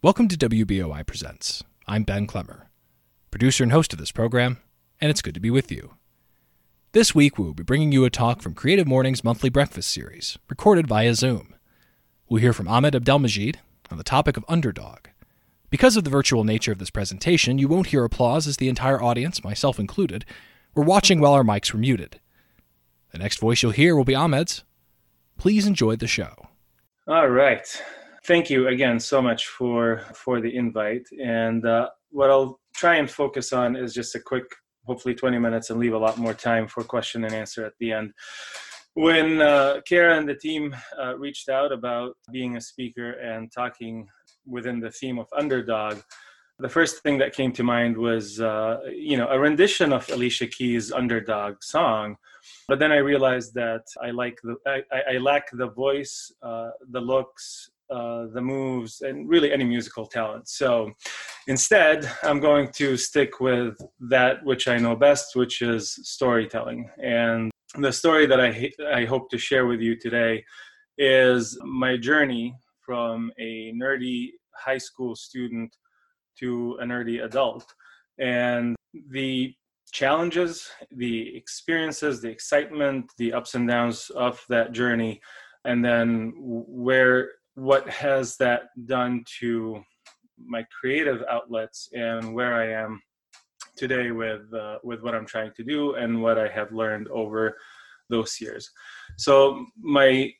Welcome to WBOI Presents. I'm Ben Clemmer, producer and host of this program, and it's good to be with you. This week, we will be bringing you a talk from Creative Morning's monthly breakfast series, recorded via Zoom. We'll hear from Ahmed Abdelmajid on the topic of underdog. Because of the virtual nature of this presentation, you won't hear applause as the entire audience, myself included, were watching while our mics were muted. The next voice you'll hear will be Ahmed's. Please enjoy the show. All right. Thank you again so much for the invite. And what I'll try and focus on is just a quick, hopefully 20 minutes, and leave a lot more time for question and answer at the end. When Kara and the team reached out about being a speaker and talking within the theme of underdog, the first thing that came to mind was, a rendition of Alicia Keys' Underdog song. But then I realized that I lack the voice, the looks, the moves, and really any musical talent. So instead, I'm going to stick with that which I know best, which is storytelling. And the story that I hope to share with you today is my journey from a nerdy high school student to a nerdy adult, and the challenges, the experiences, the excitement, the ups and downs of that journey, and then what has that done to my creative outlets and where I am today with what I'm trying to do and what I have learned over those years. So the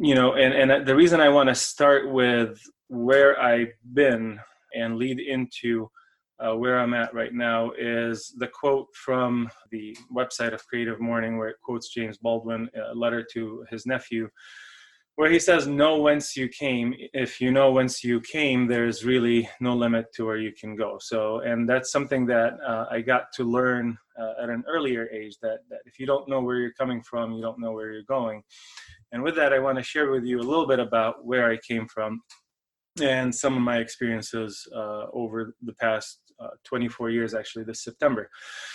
reason I want to start with where I've been and lead into where I'm at right now is the quote from the website of Creative Morning, where it quotes James Baldwin, a letter to his nephew, where he says, "Know whence you came. If you know whence you came, there's really no limit to where you can go." So, and that's something that I got to learn at an earlier age, that if you don't know where you're coming from, you don't know where you're going. And with that, I want to share with you a little bit about where I came from and some of my experiences over the past 24 years, actually, this September.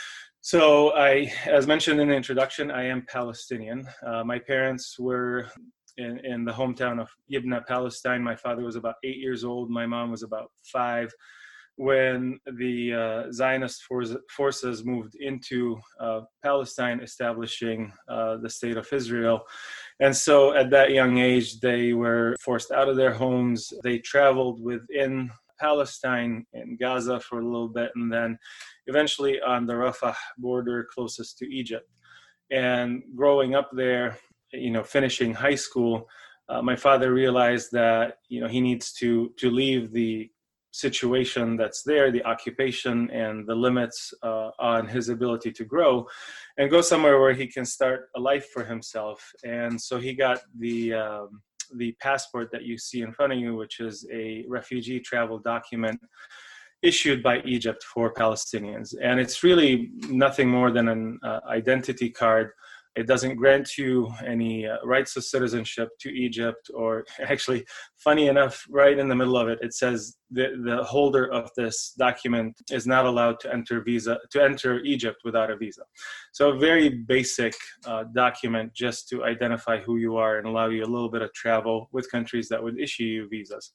So as mentioned in the introduction, I am Palestinian. My parents were in the hometown of Yibna, Palestine. My father was about 8 years old. My mom was about 5 when the Zionist forces moved into Palestine, establishing the state of Israel. And so at that young age, they were forced out of their homes. They traveled within Palestine and Gaza for a little bit, and then eventually on the Rafah border closest to Egypt. And growing up there, finishing high school, my father realized that, he needs to leave the situation that's there, the occupation and the limits on his ability to grow, and go somewhere where he can start a life for himself. And so he got the passport that you see in front of you, which is a refugee travel document issued by Egypt for Palestinians. And it's really nothing more than an identity card. It doesn't grant you any rights of citizenship to Egypt, or actually, funny enough, right in the middle of it, it says the holder of this document is not allowed to enter Egypt without a visa. So a very basic document just to identify who you are and allow you a little bit of travel with countries that would issue you visas.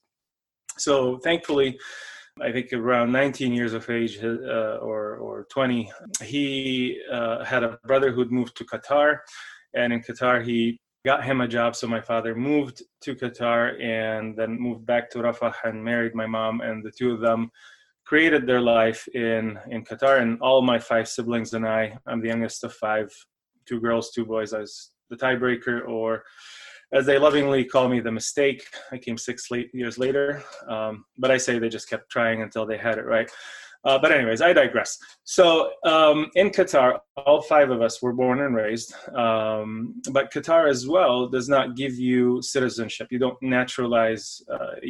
So thankfully, I think around 19 years of age or 20, he had a brother who'd moved to Qatar. And in Qatar, he got him a job. So my father moved to Qatar and then moved back to Rafah and married my mom. And the two of them created their life in Qatar. And all my 5 siblings and I'm the youngest of 5, 2 girls, 2 boys. I was the tiebreaker, or as they lovingly call me, the mistake. I came 6 years later, but I say they just kept trying until they had it right. But anyways, I digress. So in Qatar, all 5 of us were born and raised, but Qatar as well does not give you citizenship. You don't naturalize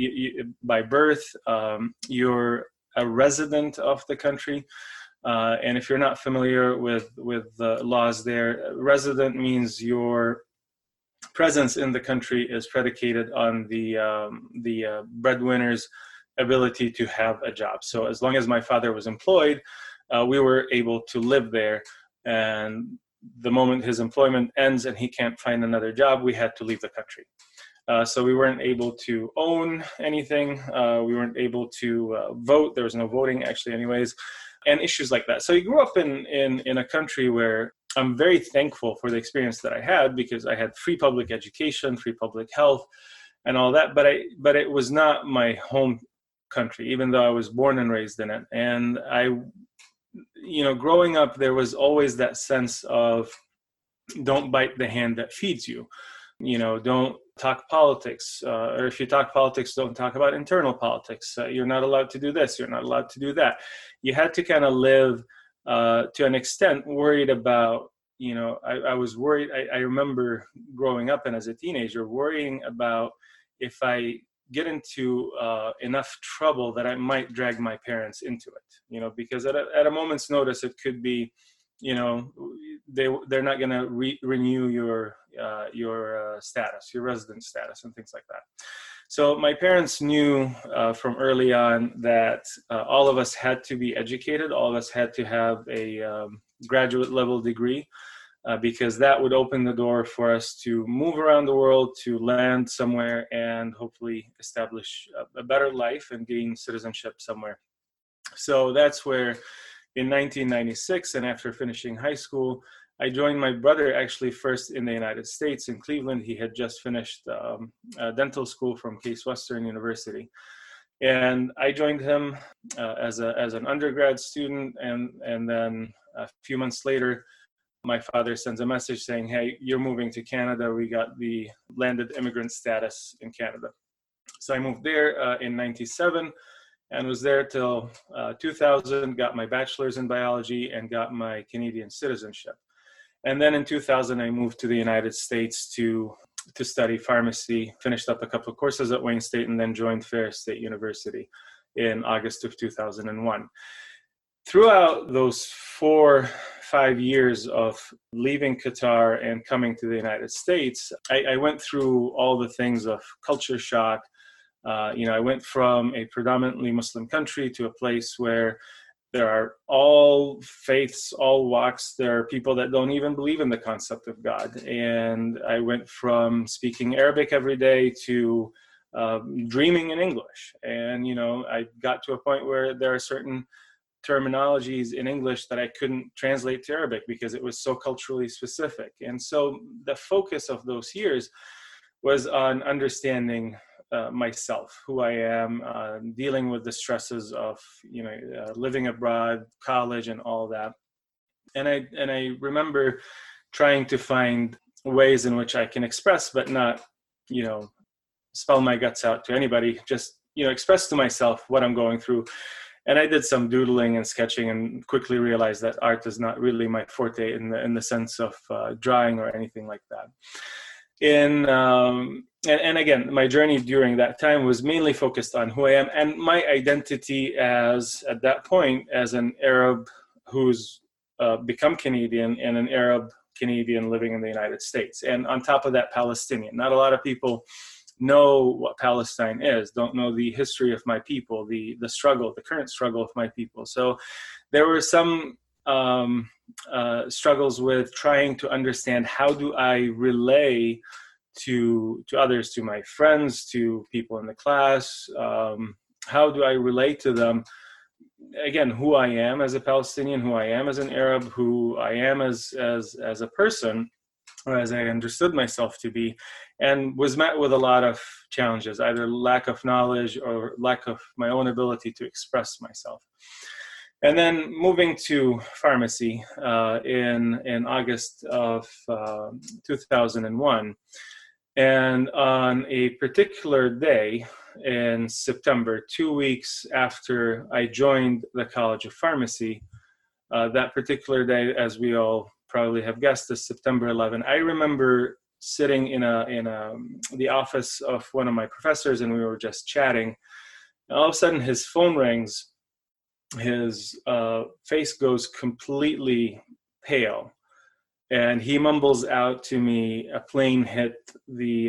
by birth. You're a resident of the country. And if you're not familiar with the laws there, resident means your presence in the country is predicated on the breadwinner's ability to have a job. So as long as my father was employed, we were able to live there. And the moment his employment ends and he can't find another job, we had to leave the country. So we weren't able to own anything. We weren't able to vote. There was no voting actually anyways, and issues like that. So you grew up in a country where I'm very thankful for the experience that I had, because I had free public education, free public health, and all that. But it was not my home country, even though I was born and raised in it. And growing up, there was always that sense of don't bite the hand that feeds you. Don't talk politics, or if you talk politics, don't talk about internal politics. You're not allowed to do this. You're not allowed to do that. You had to kind of live to an extent worried about, I was worried. I remember growing up and as a teenager worrying about if I get into enough trouble that I might drag my parents into it, because at a moment's notice, it could be, they're not going to renew your status, your resident status, and things like that. So my parents knew from early on that all of us had to be educated. All of us had to have a graduate level degree, because that would open the door for us to move around the world, to land somewhere, and hopefully establish a better life and gain citizenship somewhere. So that's where in 1996, and after finishing high school, I joined my brother actually first in the United States in Cleveland. He had just finished dental school from Case Western University. And I joined him as an undergrad student. And then a few months later, my father sends a message saying, hey, you're moving to Canada. We got the landed immigrant status in Canada. So I moved there in 97 and was there till 2000, got my bachelor's in biology and got my Canadian citizenship. And then in 2000, I moved to the United States to study pharmacy, finished up a couple of courses at Wayne State, and then joined Ferris State University in August of 2001. Throughout those 4-5 years of leaving Qatar and coming to the United States, I went through all the things of culture shock. I went from a predominantly Muslim country to a place where there are all faiths, all walks. There are people that don't even believe in the concept of God. And I went from speaking Arabic every day to dreaming in English. And, I got to a point where there are certain terminologies in English that I couldn't translate to Arabic because it was so culturally specific. And so the focus of those years was on understanding myself, who I am, dealing with the stresses of, living abroad, college, and all that. And I remember trying to find ways in which I can express, but not, spell my guts out to anybody, just, express to myself what I'm going through. And I did some doodling and sketching and quickly realized that art is not really my forte in the sense of drawing or anything like that. And again, my journey during that time was mainly focused on who I am and my identity at that point, as an Arab who's become Canadian and an Arab Canadian living in the United States. And on top of that, Palestinian. Not a lot of people know what Palestine is, don't know the history of my people, the current struggle of my people. So there were some struggles with trying to understand how do I relay to others, to my friends, to people in the class, how do I relate to them, again, who I am as a Palestinian, who I am as an Arab, who I am as a person, or as I understood myself to be, and was met with a lot of challenges, either lack of knowledge or lack of my own ability to express myself. And then moving to pharmacy in August of 2001. And on a particular day in September, 2 weeks after I joined the College of Pharmacy, that particular day, as we all probably have guessed, is September 11. I remember sitting in the office of one of my professors, and we were just chatting. And all of a sudden, his phone rings. His face goes completely pale, and he mumbles out to me, "A plane hit the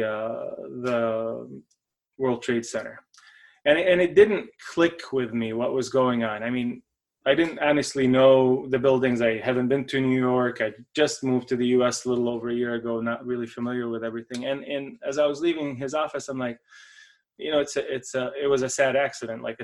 World Trade Center," and it didn't click with me what was going on. I mean, I didn't honestly know the buildings. I haven't been to New York. I just moved to the US a little over a year ago, not really familiar with everything. And as I was leaving his office, I'm like, it was a sad accident, like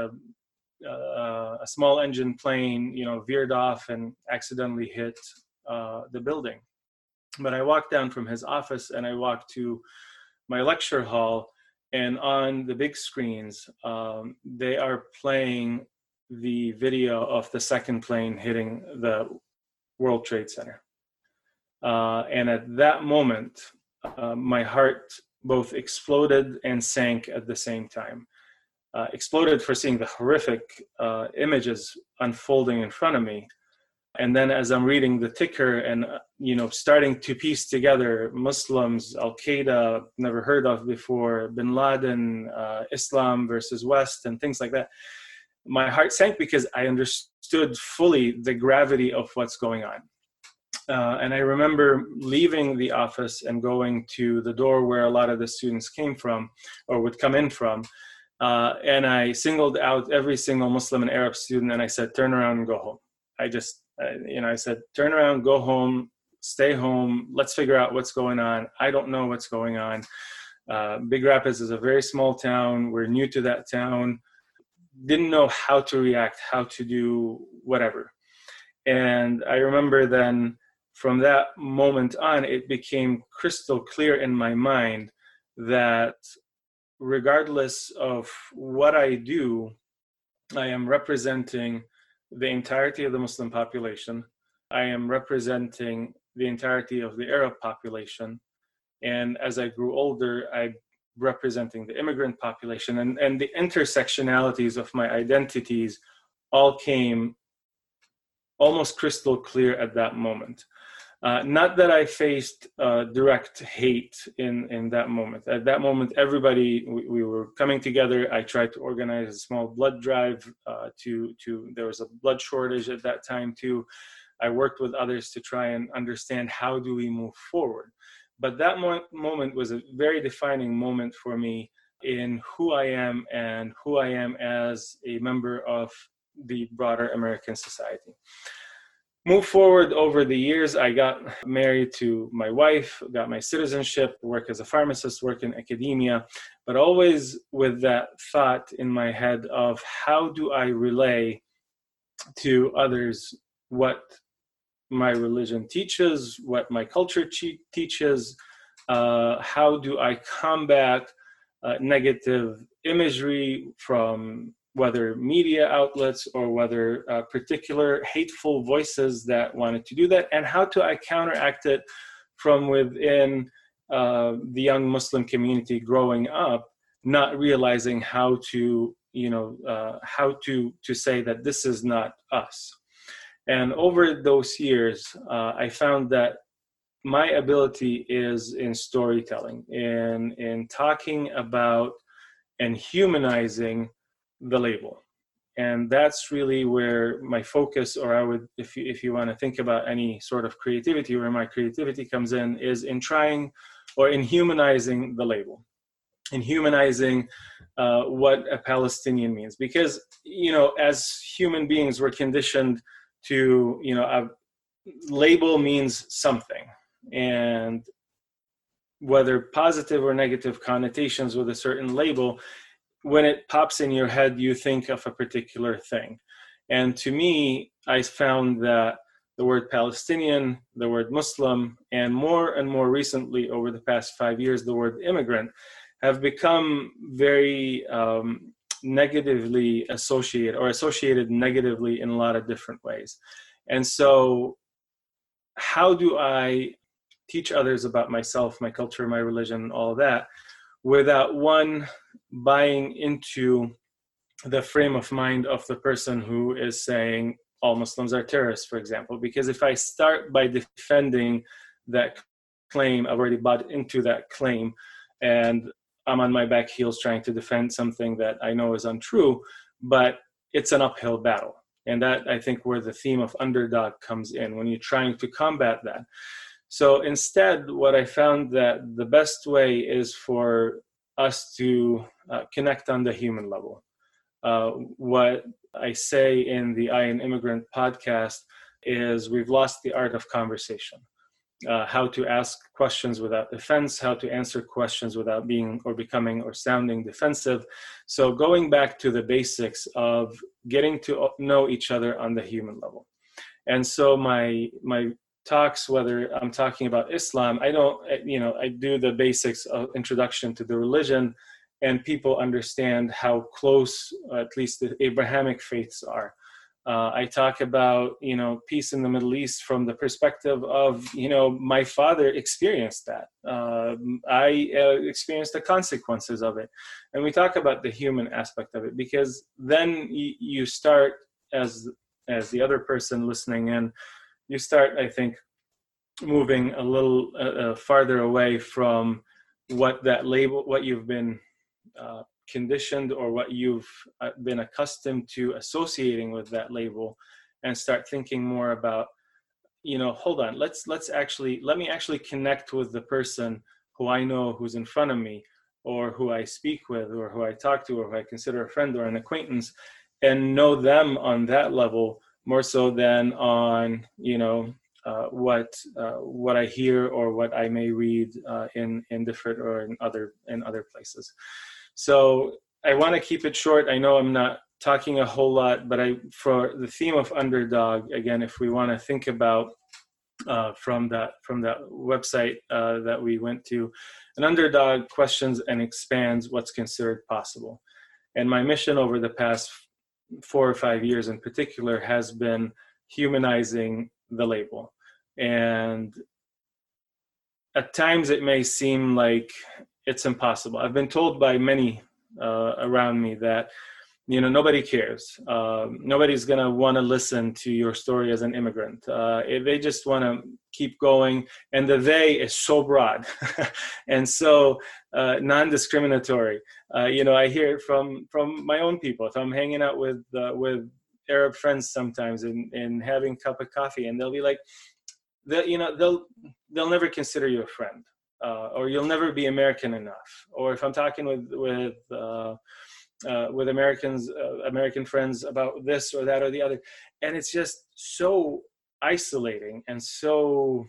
a small engine plane, veered off and accidentally hit the building. But I walked down from his office and I walked to my lecture hall, and on the big screens, they are playing the video of the second plane hitting the World Trade Center. And at that moment, my heart both exploded and sank at the same time. Exploded for seeing the horrific images unfolding in front of me. And then as I'm reading the ticker and, starting to piece together Muslims, Al-Qaeda, never heard of before, Bin Laden, Islam versus West, and things like that, my heart sank because I understood fully the gravity of what's going on. And I remember leaving the office and going to the door where a lot of the students came from or would come in from. And I singled out every single Muslim and Arab student and I said, turn around and go home. I said, turn around, go home, stay home. Let's figure out what's going on. I don't know what's going on. Big Rapids is a very small town. We're new to that town. Didn't know how to react, how to do whatever. And I remember then from that moment on, it became crystal clear in my mind that regardless of what I do, I am representing the entirety of the Muslim population. I am representing the entirety of the Arab population. And as I grew older, I'm representing the immigrant population. And the intersectionalities of my identities all came almost crystal clear at that moment. Not that I faced direct hate in that moment. At that moment, everybody, we were coming together. I tried to organize a small blood drive there was a blood shortage at that time too. I worked with others to try and understand how do we move forward. But that moment was a very defining moment for me in who I am and who I am as a member of the broader American society. Move forward over the years, I got married to my wife, got my citizenship, work as a pharmacist, work in academia, but always with that thought in my head of how do I relay to others what my religion teaches, what my culture teaches, how do I combat negative imagery from whether media outlets or whether particular hateful voices that wanted to do that, and how do I counteract it from within the young Muslim community growing up, not realizing how to, say that this is not us. And over those years, I found that my ability is in storytelling, in talking about and humanizing the label. And that's really where my focus, or I would, if you want to think about any sort of creativity, where my creativity comes in, is in trying or in humanizing the label, in humanizing what a Palestinian means. Because, as human beings, we're conditioned to, a label means something. And whether positive or negative connotations with a certain label, when it pops in your head, you think of a particular thing. And to me, I found that the word Palestinian, the word Muslim, and more recently, over the past 5 years, the word immigrant, have become very negatively associated negatively in a lot of different ways. And so how do I teach others about myself, my culture, my religion, all of that, without one, buying into the frame of mind of the person who is saying all Muslims are terrorists, for example? Because if I start by defending that claim, I've already bought into that claim, and I'm on my back heels trying to defend something that I know is untrue, but it's an uphill battle. And that, I think, where the theme of underdog comes in, when you're trying to combat that. So instead, what I found that the best way is for us to connect on the human level. What I say in the I Am Immigrant podcast is we've lost the art of conversation. How to ask questions without defense, how to answer questions without being or becoming or sounding defensive. So going back to the basics of getting to know each other on the human level. And so my talks, whether I'm talking about Islam, I do the basics of introduction to the religion, and people understand how close, at least the Abrahamic faiths are. I talk about, peace in the Middle East from the perspective of, my father experienced that. I experienced the consequences of it. And we talk about the human aspect of it, because then you start, as the other person listening in, you start, I think, moving a little farther away from what you've been conditioned, or what you've been accustomed to associating with that label, and start thinking more about, hold on, let me actually connect with the person who I know, who's in front of me, or who I speak with, or who I talk to, or who I consider a friend or an acquaintance, and know them on that level more so than on, what I hear or what I may read in different or in other places. So I want to keep it short. I know I'm not talking a whole lot, but for the theme of underdog, again, if we want to think about from that website that we went to, an underdog questions and expands what's considered possible. And my mission over the past 4 or 5 years in particular has been humanizing the label. And at times it may seem like it's impossible. I've been told by many around me that, nobody cares. Nobody's going to want to listen to your story as an immigrant. They just want to keep going. And the they is so broad and so non-discriminatory. I hear it from my own people. If I'm hanging out with Arab friends sometimes and having a cup of coffee, and they'll be like, they'll never consider you a friend. Or you'll never be American enough. Or if I'm talking with American friends about this or that or the other, and it's just so isolating, and so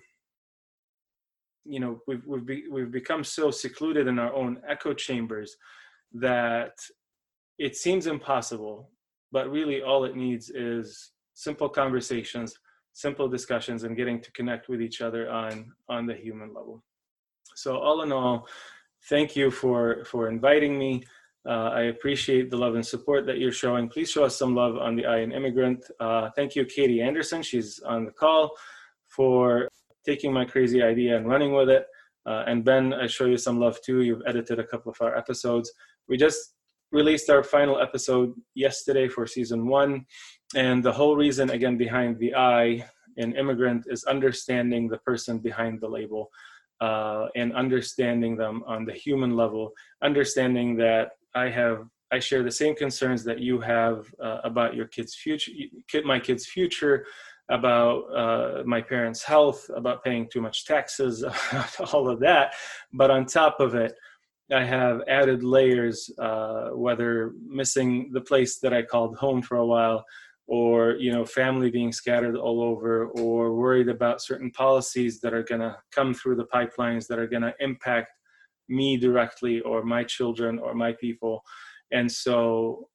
we've become so secluded in our own echo chambers that it seems impossible. But really, all it needs is simple conversations, simple discussions, and getting to connect with each other on the human level. So all in all, thank you for inviting me. I appreciate the love and support that you're showing. Please show us some love on the I Am Immigrant. Thank you, Katie Anderson. She's on the call, for taking my crazy idea and running with it. And Ben, I show you some love too. You've edited a couple of our episodes. We just released our final episode yesterday for season 1. And the whole reason, again, behind the I in immigrant is understanding the person behind the label. And understanding them on the human level, understanding that I share the same concerns that you have about your kid's future, my kid's future, about my parents' health, about paying too much taxes, all of that. But on top of it, I have added layers, whether missing the place that I called home for a while, or family being scattered all over, or worried about certain policies that are going to come through the pipelines that are going to impact me directly, or my children, or my people. And so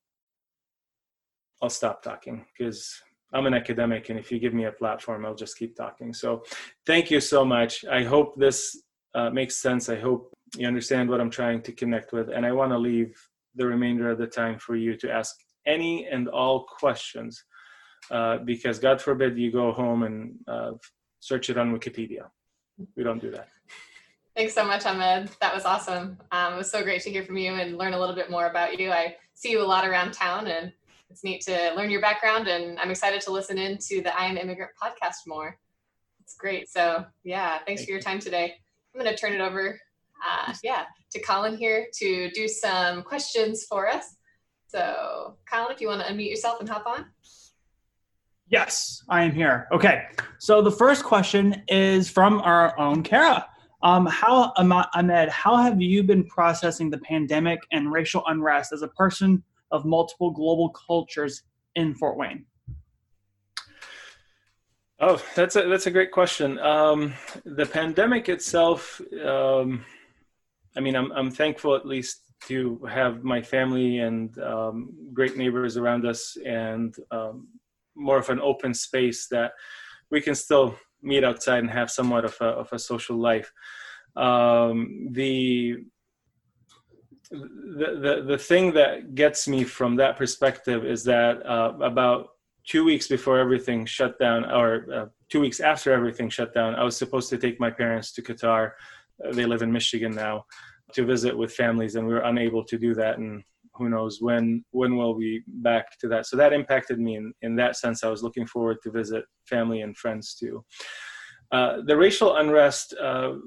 I'll stop talking, because I'm an academic, and if you give me a platform, I'll just keep talking. So thank you so much. I hope this makes sense. I hope you understand what I'm trying to connect with, and I want to leave the remainder of the time for you to ask any and all questions, because God forbid you go home and search it on Wikipedia. We don't do that. Thanks so much, Ahmed. That was awesome. It was so great to hear from you and learn a little bit more about you. I see you a lot around town, and it's neat to learn your background, and I'm excited to listen into the I Am Immigrant podcast more. It's great. So yeah, thanks for your time today. I'm going to turn it over to Colin here to do some questions for us. So Colin, if you want to unmute yourself and hop on. Yes, I am here. Okay. So the first question is from our own Kara. Ahmed, how have you been processing the pandemic and racial unrest as a person of multiple global cultures in Fort Wayne? Oh, that's a great question. The pandemic itself, I'm thankful at least to have my family and great neighbors around us, and more of an open space that we can still meet outside and have somewhat of a social life. The thing that gets me from that perspective is that about 2 weeks before everything shut down, or 2 weeks after everything shut down, I was supposed to take my parents to Qatar. They live in Michigan now, to visit with families, and we were unable to do that. And who knows when we'll be back to that. So that impacted me in that sense. I was looking forward to visit family and friends too. The racial unrest,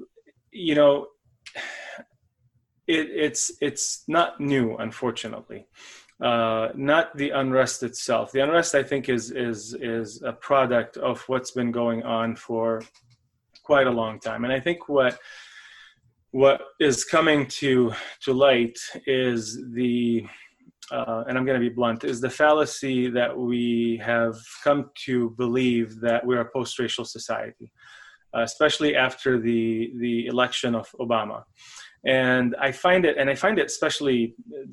it's not new, unfortunately. Not the unrest itself. The unrest, I think, is a product of what's been going on for quite a long time. And I think what is coming to light is and I'm going to be blunt, is the fallacy that we have come to believe that we're a post-racial society, especially after the election of Obama. And I find it especially,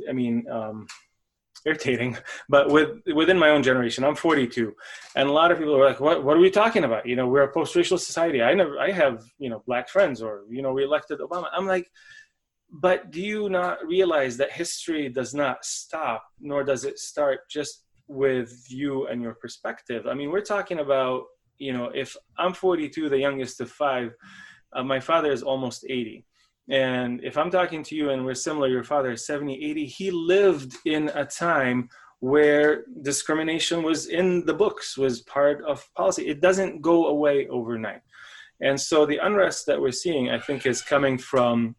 irritating, but within my own generation. I'm 42, and a lot of people are like, what are we talking about? We're a post-racial society. I have black friends, or we elected Obama. I'm like, but do you not realize that history does not stop, nor does it start just with you and your perspective? I mean, we're talking about, if I'm 42, the youngest of five, my father is almost 80. And if I'm talking to you and we're similar, your father is 70, 80, he lived in a time where discrimination was in the books, was part of policy. It doesn't go away overnight. And so the unrest that we're seeing, I think, is coming from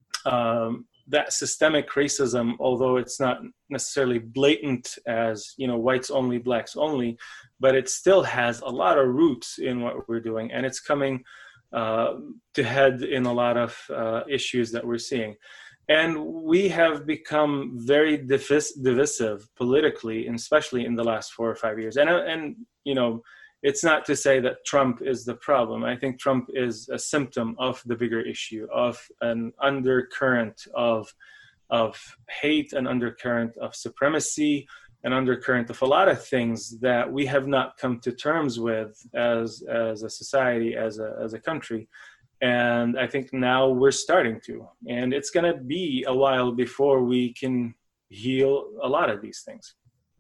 that systemic racism, although it's not necessarily blatant as, whites only, blacks only, but it still has a lot of roots in what we're doing. And it's coming to head in a lot of issues that we're seeing. And we have become very divisive politically, and especially in the last 4 or 5 years. And it's not to say that Trump is the problem. I think Trump is a symptom of the bigger issue, of an undercurrent of hate, an undercurrent of supremacy, an undercurrent of a lot of things that we have not come to terms with as a society, as a country. And I think now we're starting to, and it's going to be a while before we can heal a lot of these things.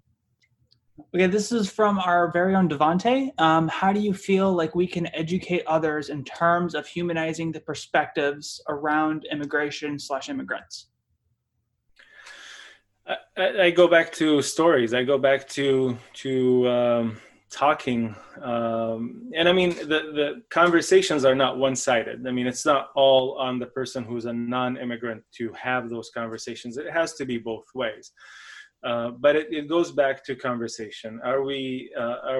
Okay, this is from our very own Devante. How do you feel like we can educate others in terms of humanizing the perspectives around immigration/immigrants? I go back to stories. I go back to talking. And I mean, the conversations are not one-sided. I mean, it's not all on the person who's a non-immigrant to have those conversations. It has to be both ways. But it goes back to conversation. Are we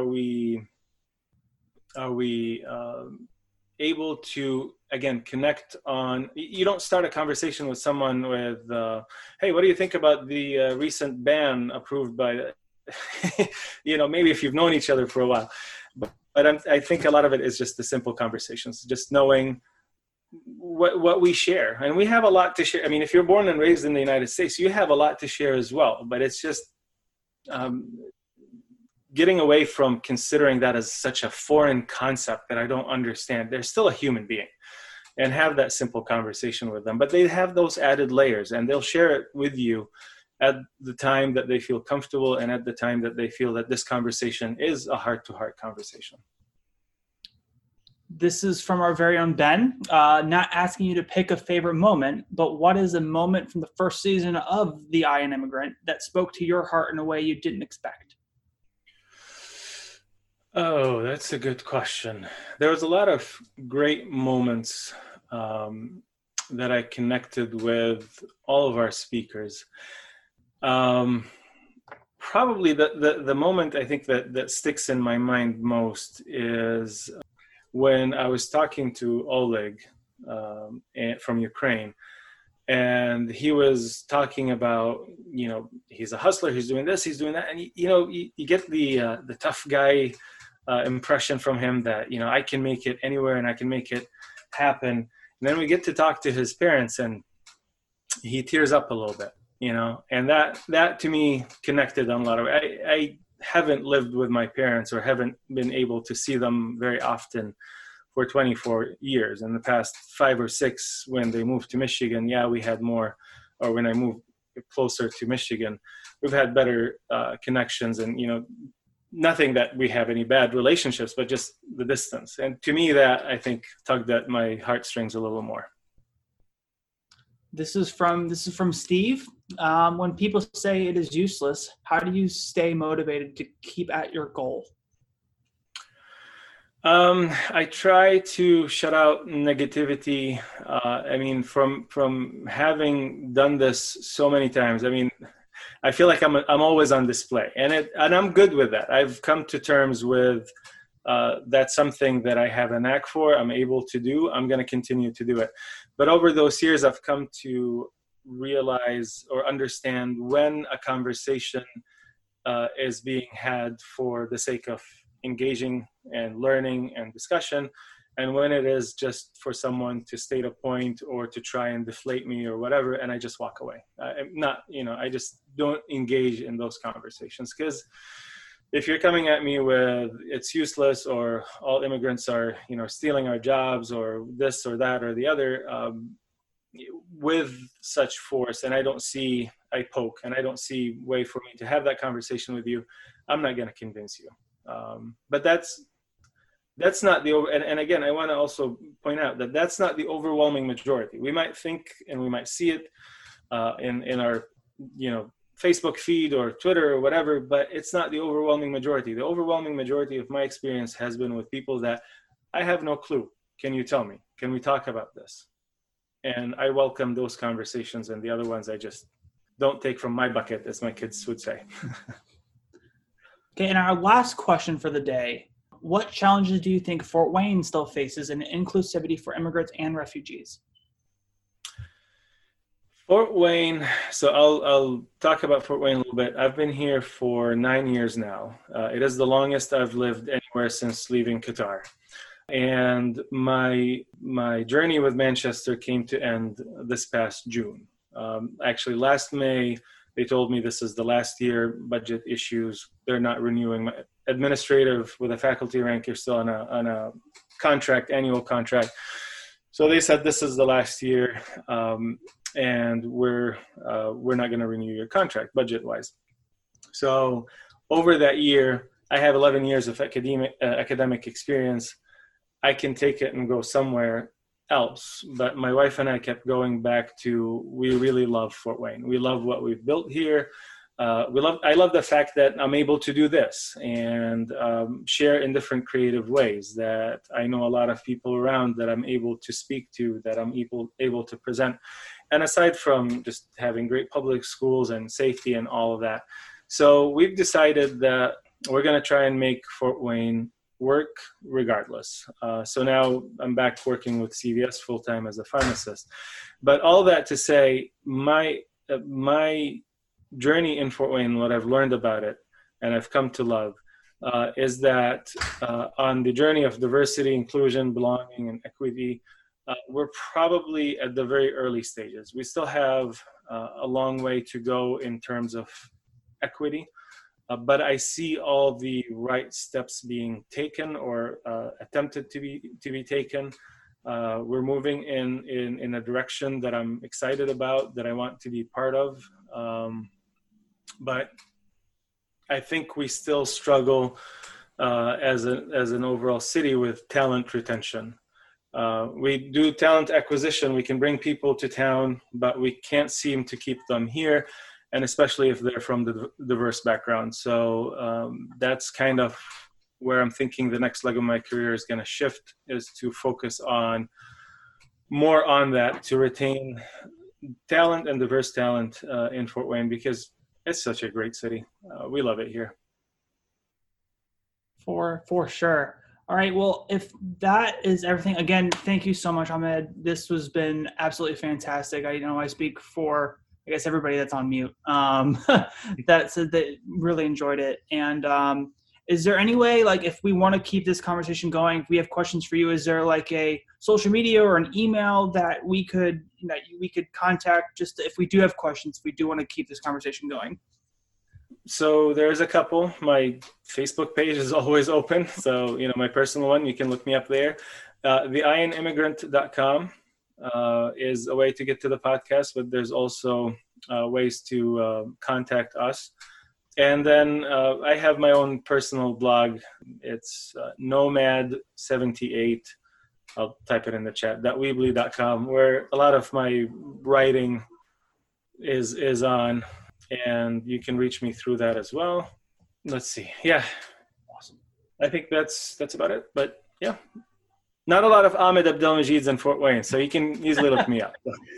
able to, again, connect on? You don't start a conversation with someone with, hey, what do you think about the recent ban approved by, maybe if you've known each other for a while. But I think a lot of it is just the simple conversations, just knowing what we share. And we have a lot to share. I mean, if you're born and raised in the United States, you have a lot to share as well. But it's just getting away from considering that as such a foreign concept that I don't understand. They're still a human being, and have that simple conversation with them. But they have those added layers, and they'll share it with you at the time that they feel comfortable, and at the time that they feel that this conversation is a heart-to-heart conversation. This is from our very own Ben. Not asking you to pick a favorite moment, but what is a moment from the first season of The I Am Immigrant that spoke to your heart in a way you didn't expect? Oh, that's a good question. There was a lot of great moments that I connected with all of our speakers. Probably the moment I think that sticks in my mind most is when I was talking to Oleg from Ukraine, And he was talking about, he's a hustler, he's doing this, he's doing that. And, you get the tough guy impression from him that, I can make it anywhere and I can make it happen. And then we get to talk to his parents and he tears up a little bit, and that to me connected on a lot of, I haven't lived with my parents or haven't been able to see them very often for 24 years. In the past 5 or 6, when they moved to Michigan, we had more, or when I moved closer to Michigan, we've had better connections, and, nothing that we have any bad relationships, but just the distance. And to me, that I think tugged at my heartstrings a little more. This is from Steve. When people say it is useless, how do you stay motivated to keep at your goal? I try to shut out negativity. From having done this so many times, I feel like I'm always on display, and I'm good with that. I've come to terms with that's something that I have a knack for. I'm able to do. I'm going to continue to do it. But over those years, I've come to realize or understand when a conversation is being had for the sake of engaging and learning and discussion, and when it is just for someone to state a point or to try and deflate me or whatever, and I just walk away. I just don't engage in those conversations, because if you're coming at me with it's useless or all immigrants are, stealing our jobs or this or that or the other, with such force, and I poke and I don't see way for me to have that conversation with you, I'm not going to convince you. But that's not and again, I want to also point out that that's not the overwhelming majority. We might think, and we might see it in our, Facebook feed or Twitter or whatever, but it's not the overwhelming majority. The overwhelming majority of my experience has been with people that I have no clue. Can you tell me? Can we talk about this? And I welcome those conversations, and the other ones I just don't take from my bucket, as my kids would say. Okay, and our last question for the day: what challenges do you think Fort Wayne still faces in inclusivity for immigrants and refugees? Fort Wayne, so I'll talk about Fort Wayne a little bit. I've been here for 9 years now. It is the longest I've lived anywhere since leaving Qatar. And my journey with Manchester came to end this past June. Actually, last May, they told me this is the last year, budget issues. They're not renewing. My administrative with a faculty rank, you're still on a contract, annual contract. So they said this is the last year, and we're not going to renew your contract budget-wise. So over that year, I have 11 years of academic experience. I can take it and go somewhere else. But my wife and I kept going back to, we really love Fort Wayne. We love what we've built here. I love the fact that I'm able to do this and share in different creative ways, that I know a lot of people around that I'm able to speak to, that I'm able to present. And aside from just having great public schools and safety and all of that. So we've decided that we're going to try and make Fort Wayne work regardless. So now I'm back working with CVS full-time as a pharmacist. But all that to say, my journey in Fort Wayne, what I've learned about it, and I've come to love, is that on the journey of diversity, inclusion, belonging, and equity, we're probably at the very early stages. We still have a long way to go in terms of equity, but I see all the right steps being taken or attempted to be taken. We're moving in a direction that I'm excited about, that I want to be part of. But I think we still struggle as an overall city with talent retention. We do talent acquisition. We can bring people to town, but we can't seem to keep them here, and especially if they're from the diverse background. So that's kind of where I'm thinking the next leg of my career is going to shift, is to focus more on that, to retain talent and diverse talent in Fort Wayne, because it's such a great city. We love it here. For sure. All right. Well, if that is everything, again, thank you so much, Ahmed. This has been absolutely fantastic. I speak for, I guess, everybody that's on mute. That said that really enjoyed it. And is there any way, like, if we want to keep this conversation going, if we have questions for you, is there like a social media or an email that we could contact just if we do have questions, if we do want to keep this conversation going? So there's a couple. My Facebook page is always open. So, my personal one, you can look me up there. TheIronImmigrant.com is a way to get to the podcast, but there's also ways to contact us. And then I have my own personal blog. It's Nomad78. I'll type it in the chat, .weebly.com, where a lot of my writing is on. And you can reach me through that as well. Let's see. Yeah. Awesome. I think that's about it. But yeah, not a lot of Ahmed Abdelmajids in Fort Wayne, so you can easily look me up.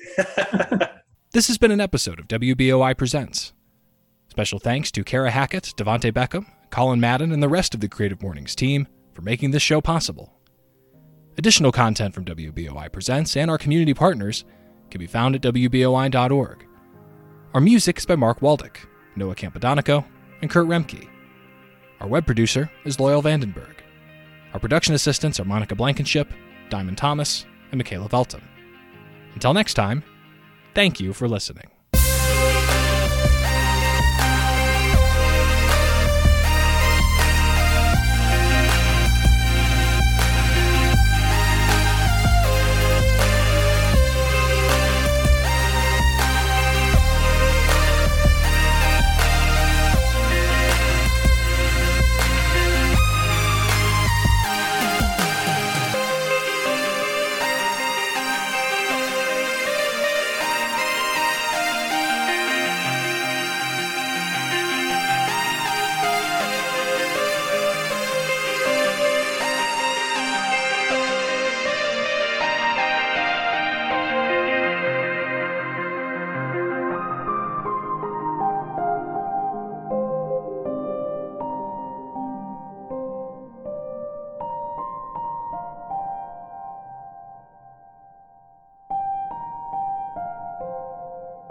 This has been an episode of WBOI Presents. Special thanks to Kara Hackett, Devontae Beckham, Colin Madden, and the rest of the Creative Mornings team for making this show possible. Additional content from WBOI Presents and our community partners can be found at WBOI.org. Our music is by Mark Waldick, Noah Campadonico, and Kurt Remke. Our web producer is Loyal Vandenberg. Our production assistants are Monica Blankenship, Diamond Thomas, and Michaela Velton. Until next time, thank you for listening.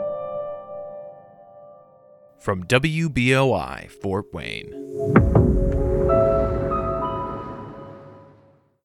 From WBOI Fort Wayne.